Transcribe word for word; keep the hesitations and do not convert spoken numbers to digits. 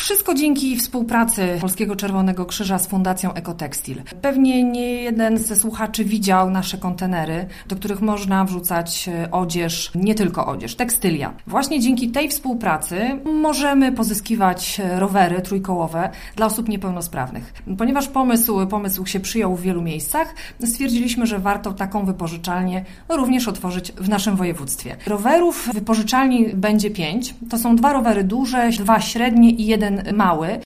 Wszystko dzięki współpracy Polskiego Czerwonego Krzyża z Fundacją Ekotekstil. Pewnie nie jeden ze słuchaczy widział nasze kontenery, do których można wrzucać odzież, nie tylko odzież, tekstylia. Właśnie dzięki tej współpracy możemy pozyskiwać rowery trójkołowe dla osób niepełnosprawnych. Ponieważ pomysł, pomysł się przyjął w wielu miejscach, stwierdziliśmy, że warto taką wypożyczalnię również otworzyć w naszym województwie. Rowerów wypożyczalni będzie pięć. To są dwa rowery duże, dwa średnie i jeden mały.